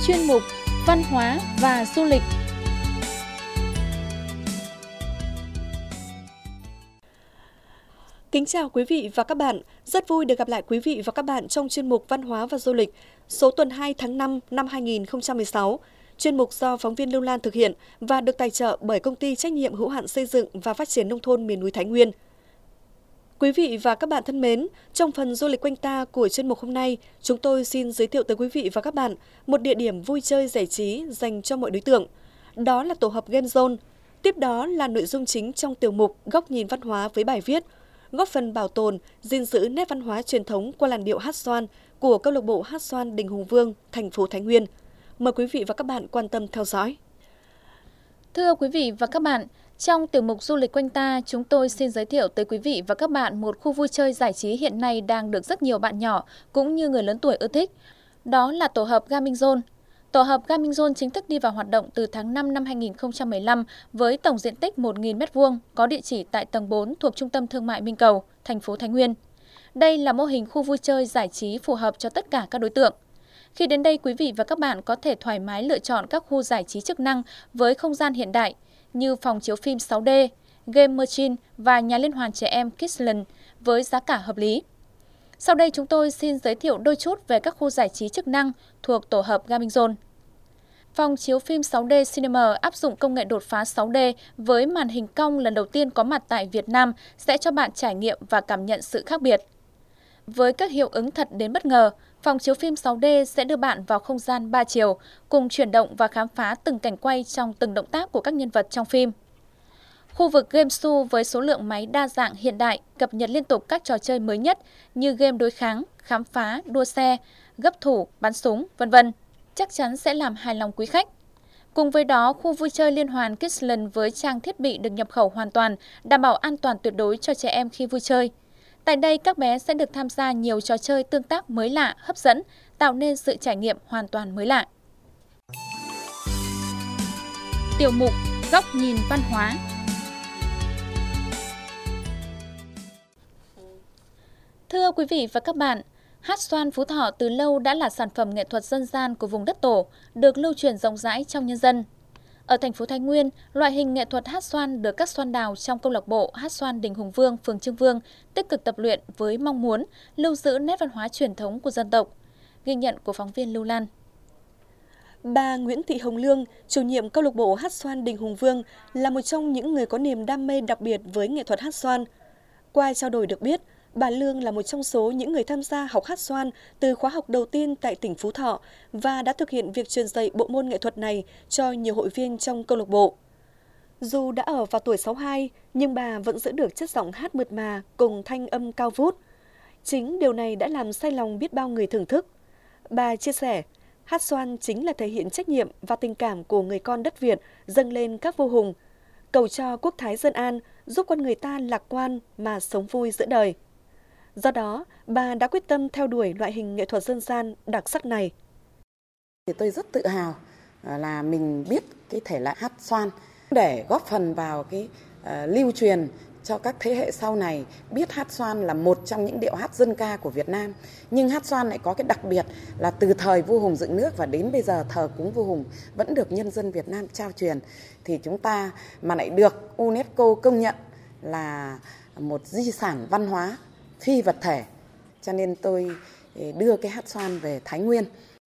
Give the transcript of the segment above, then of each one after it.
chuyên mục Văn hóa và du lịch. Kính chào quý vị và các bạn. Rất vui được gặp lại quý vị và các bạn trong chuyên mục Văn hóa và du lịch số tuần 2 tháng 5 năm 2016. Chuyên mục do phóng viên Lưu Lan thực hiện và được tài trợ bởi Công ty Trách nhiệm hữu hạn Xây dựng và Phát triển Nông thôn miền núi Thái Nguyên. Quý vị và các bạn thân mến, trong phần du lịch quanh ta của chuyên mục hôm nay, chúng tôi xin giới thiệu tới quý vị và các bạn một địa điểm vui chơi giải trí dành cho mọi đối tượng. Đó là tổ hợp Game Zone. Tiếp đó là nội dung chính trong tiểu mục Góc nhìn văn hóa với bài viết góp phần bảo tồn, gìn giữ nét văn hóa truyền thống qua làn điệu hát xoan của câu lạc bộ hát xoan Đình Hùng Vương, thành phố Thái Nguyên. Mời quý vị và các bạn quan tâm theo dõi. Thưa quý vị và các bạn, trong tiểu mục Du lịch quanh ta, chúng tôi xin giới thiệu tới quý vị và các bạn một khu vui chơi giải trí hiện nay đang được rất nhiều bạn nhỏ cũng như người lớn tuổi ưa thích. Đó là tổ hợp Gaming Zone. Tổ hợp Gaming Zone chính thức đi vào hoạt động từ tháng 5 năm 2015 với tổng diện tích 1.000 m2, có địa chỉ tại tầng 4 thuộc Trung tâm Thương mại Minh Cầu, thành phố Thái Nguyên. Đây là mô hình khu vui chơi giải trí phù hợp cho tất cả các đối tượng. Khi đến đây, quý vị và các bạn có thể thoải mái lựa chọn các khu giải trí chức năng với không gian hiện đại như phòng chiếu phim 6D, game machine và nhà liên hoàn trẻ em Kidsland với giá cả hợp lý. Sau đây chúng tôi xin giới thiệu đôi chút về các khu giải trí chức năng thuộc tổ hợp Gaming Zone. Phòng chiếu phim 6D Cinema áp dụng công nghệ đột phá 6D với màn hình cong lần đầu tiên có mặt tại Việt Nam sẽ cho bạn trải nghiệm và cảm nhận sự khác biệt. Với các hiệu ứng thật đến bất ngờ, phòng chiếu phim 6D sẽ đưa bạn vào không gian 3 chiều, cùng chuyển động và khám phá từng cảnh quay trong từng động tác của các nhân vật trong phim. Khu vực Game Zoo với số lượng máy đa dạng hiện đại, cập nhật liên tục các trò chơi mới nhất như game đối kháng, khám phá, đua xe, gấp thủ, bắn súng, v.v. chắc chắn sẽ làm hài lòng quý khách. Cùng với đó, khu vui chơi liên hoàn Kidsland với trang thiết bị được nhập khẩu hoàn toàn, đảm bảo an toàn tuyệt đối cho trẻ em khi vui chơi. Tại đây, các bé sẽ được tham gia nhiều trò chơi tương tác mới lạ, hấp dẫn, tạo nên sự trải nghiệm hoàn toàn mới lạ. Tiểu mục Góc nhìn văn hóa. Thưa quý vị và các bạn, hát xoan Phú Thọ từ lâu đã là sản phẩm nghệ thuật dân gian của vùng đất tổ, được lưu truyền rộng rãi trong nhân dân. Ở thành phố Thái Nguyên, loại hình nghệ thuật hát xoan được các xoan đào trong câu lạc bộ hát xoan Đình Hùng Vương, phường Trương Vương tích cực tập luyện với mong muốn lưu giữ nét văn hóa truyền thống của dân tộc. Ghi nhận của phóng viên Lưu Lan. Bà Nguyễn Thị Hồng Lương, chủ nhiệm câu lạc bộ hát xoan Đình Hùng Vương, là một trong những người có niềm đam mê đặc biệt với nghệ thuật hát xoan. Qua trao đổi được biết, bà Lương là một trong số những người tham gia học hát xoan từ khóa học đầu tiên tại tỉnh Phú Thọ và đã thực hiện việc truyền dạy bộ môn nghệ thuật này cho nhiều hội viên trong câu lạc bộ. Dù đã ở vào tuổi 62, nhưng bà vẫn giữ được chất giọng hát mượt mà cùng thanh âm cao vút. Chính điều này đã làm say lòng biết bao người thưởng thức. Bà chia sẻ, hát xoan chính là thể hiện trách nhiệm và tình cảm của người con đất Việt dâng lên các vua hùng, cầu cho quốc thái dân an, giúp con người ta lạc quan mà sống vui giữa đời. Do đó, bà đã quyết tâm theo đuổi loại hình nghệ thuật dân gian đặc sắc này. Tôi rất tự hào là mình biết cái thể loại hát xoan để góp phần vào cái lưu truyền cho các thế hệ sau này biết hát xoan là một trong những điệu hát dân ca của Việt Nam. Nhưng hát xoan lại có cái đặc biệt là từ thời vua Hùng dựng nước và đến bây giờ thờ cúng vua Hùng vẫn được nhân dân Việt Nam trao truyền. Thì chúng ta mà lại được UNESCO công nhận là một di sản văn hóa phi vật thể, cho nên tôi đưa cái hát xoan về Thái Nguyên.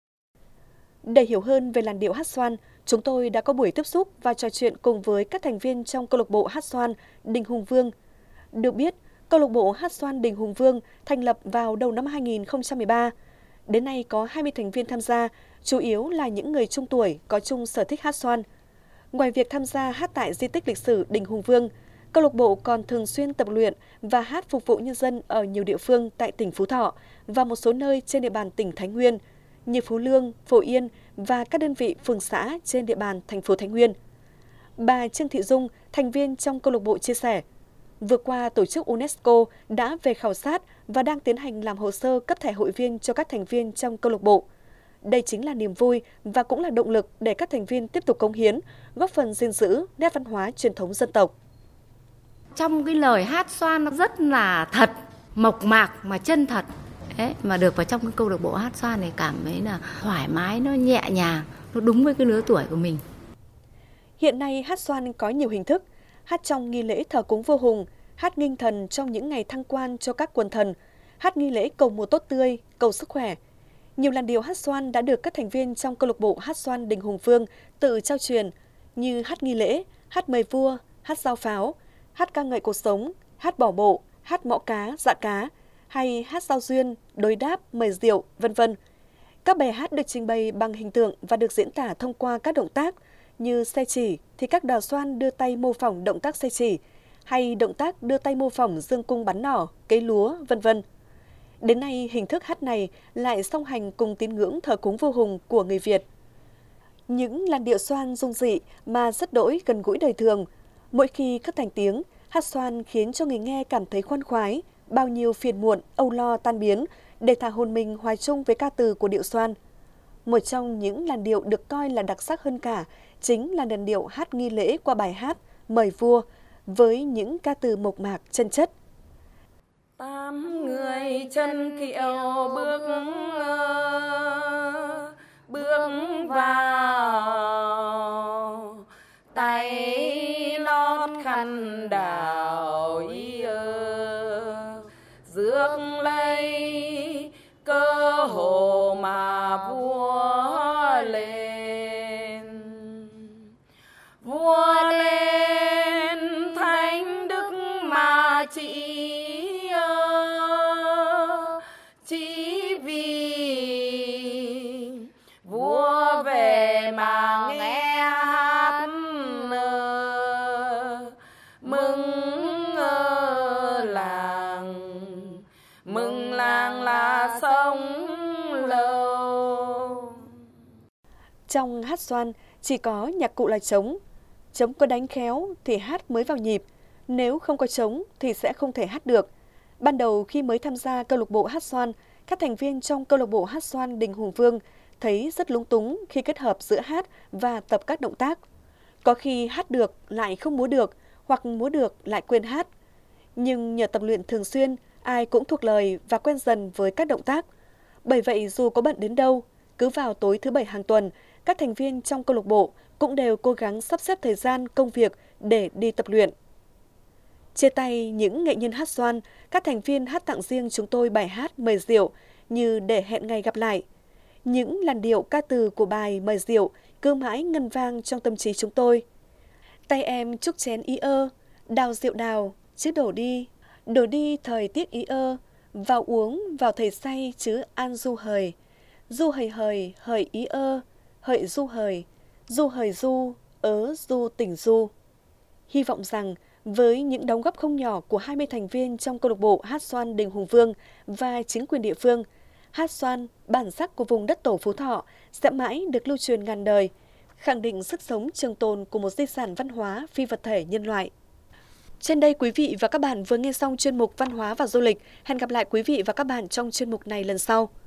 Để hiểu hơn về làn điệu hát xoan, chúng tôi đã có buổi tiếp xúc và trò chuyện cùng với các thành viên trong câu lạc bộ hát xoan Đình Hùng Vương. Được biết, câu lạc bộ hát xoan Đình Hùng Vương thành lập vào đầu năm 2013. Đến nay có 20 thành viên tham gia, chủ yếu là những người trung tuổi có chung sở thích hát xoan. Ngoài việc tham gia hát tại di tích lịch sử Đình Hùng Vương, câu lạc bộ còn thường xuyên tập luyện và hát phục vụ nhân dân ở nhiều địa phương tại tỉnh Phú Thọ và một số nơi trên địa bàn tỉnh Thái Nguyên như Phú Lương, Phổ Yên và các đơn vị phường xã trên địa bàn thành phố Thái Nguyên. Bà Trương Thị Dung, thành viên trong câu lạc bộ chia sẻ, vừa qua tổ chức UNESCO đã về khảo sát và đang tiến hành làm hồ sơ cấp thẻ hội viên cho các thành viên trong câu lạc bộ. Đây chính là niềm vui và cũng là động lực để các thành viên tiếp tục cống hiến, góp phần gìn giữ nét văn hóa truyền thống dân tộc. Trong cái lời hát xoan nó rất là thật, mộc mạc mà chân thật. Đấy, mà được vào trong cái câu lạc bộ hát xoan này cảm thấy là thoải mái, nó nhẹ nhàng, nó đúng với cái lứa tuổi của mình. Hiện nay hát xoan có nhiều hình thức, hát trong nghi lễ thờ cúng vua Hùng, hát nghinh thần trong những ngày thăng quan cho các quần thần, hát nghi lễ cầu mùa tốt tươi, cầu sức khỏe. Nhiều làn điệu hát xoan đã được các thành viên trong câu lạc bộ hát xoan Đình Hùng Vương tự trao truyền như hát nghi lễ, hát mời vua, hát giao pháo, hát ca ngợi cuộc sống, hát bỏ bộ, hát mõ cá, dạ cá, hay hát giao duyên, đối đáp, mời rượu, vân vân. Các bài hát được trình bày bằng hình tượng và được diễn tả thông qua các động tác như xe chỉ thì các đào xoan đưa tay mô phỏng động tác xe chỉ, hay động tác đưa tay mô phỏng dương cung bắn nỏ, cấy lúa, vân vân. Đến nay, hình thức hát này lại song hành cùng tín ngưỡng thờ cúng vua Hùng của người Việt. Những làn điệu xoan dung dị mà rất đỗi gần gũi đời thường. Mỗi khi cất thành tiếng, hát xoan khiến cho người nghe cảm thấy khoan khoái, bao nhiêu phiền muộn, âu lo tan biến để thả hồn mình hòa chung với ca từ của điệu xoan. Một trong những làn điệu được coi là đặc sắc hơn cả chính là làn điệu hát nghi lễ qua bài hát Mời Vua với những ca từ mộc mạc chân chất. Tám người chân kiệu bước vào, tay lót khăn đào rước lấy cơ hồ mà vua lên thánh đức mà chỉ vì vua về mà nghe hát mừng làng là sống lâu. Trong hát xoan chỉ có nhạc cụ là trống. Trống có đánh khéo thì hát mới vào nhịp, nếu không có trống thì sẽ không thể hát được. Ban đầu khi mới tham gia câu lạc bộ hát xoan, các thành viên trong câu lạc bộ hát xoan Đình Hùng Vương thấy rất lúng túng khi kết hợp giữa hát và tập các động tác. Có khi hát được lại không múa được, hoặc múa được lại quên hát. Nhưng nhờ tập luyện thường xuyên, ai cũng thuộc lời và quen dần với các động tác. Bởi vậy dù có bận đến đâu, cứ vào tối thứ Bảy hàng tuần, các thành viên trong câu lạc bộ cũng đều cố gắng sắp xếp thời gian công việc để đi tập luyện. Chia tay những nghệ nhân hát xoan, các thành viên hát tặng riêng chúng tôi bài hát Mời Rượu như để hẹn ngày gặp lại. Những làn điệu ca từ của bài Mời Rượu cứ mãi ngân vang trong tâm trí chúng tôi. Tay em chúc chén ý ơ, đào rượu đào, chứ đổ đi thời tiết ý ơ, vào uống vào thầy say chứ an du hời hời ý ơ, hợi du hời du, ớ du tỉnh du. Hy vọng rằng với những đóng góp không nhỏ của 20 thành viên trong câu lạc bộ hát xoan Đình Hùng Vương và chính quyền địa phương, hát xoan bản sắc của vùng đất tổ Phú Thọ sẽ mãi được lưu truyền ngàn đời, khẳng định sức sống trường tồn của một di sản văn hóa phi vật thể nhân loại. Trên đây quý vị và các bạn vừa nghe xong chuyên mục Văn hóa và Du lịch. Hẹn gặp lại quý vị và các bạn trong chuyên mục này lần sau.